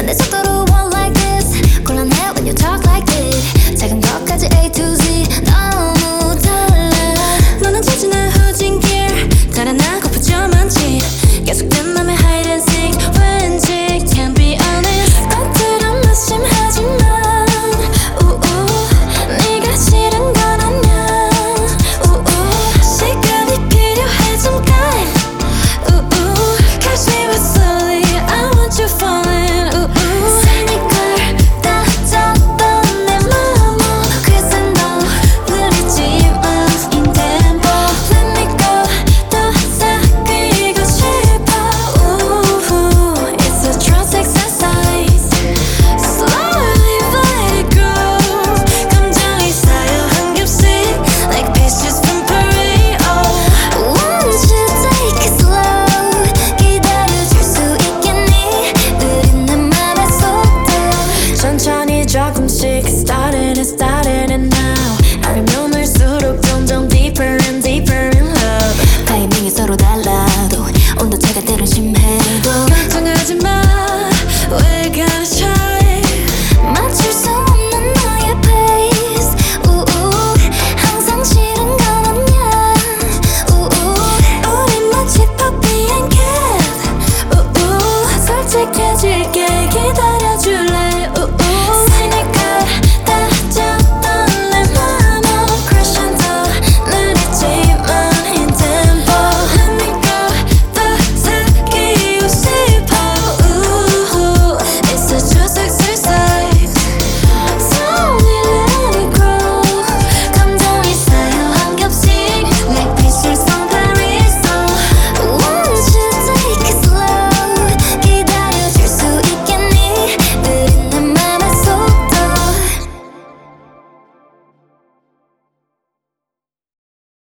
내 속도로 walk like this. 곤란해 when you talk like this. 작은 것까지 A to Z 너무 달라. 너는 지지난 후진 gear 달아난 고프죠 많지. 계속된 맘의 hide and seek 왠지 can't be honest. 겉으론 무심하지만 네가 싫은 건 아냐. 시간이 필요해 잠깐. Catch me with slowly I want you falling. 새니걸 따졌던 내 맘은 그새 너 느리지만 in tempo. Let me go 또 사귀고 싶어. It's a trust exercise. Slowly let it grow. 감정이 쌓여 한 겹씩 like pieces from parade. Won't you take it slow. 기다려줄 수 있겠니. 느린 내 맘의 속도. 천천히 조금씩 started and now. 알면 알수록 점점 deeper and deeper in love. 타이밍이 서로 달라도 온도차가 때론 심해도 걱정하지 마. We're gonna try. 맞출 수 없는 너의 pace. 항상 싫은 건 아냐. 우린 마치 puppy and cat. 솔직해질게.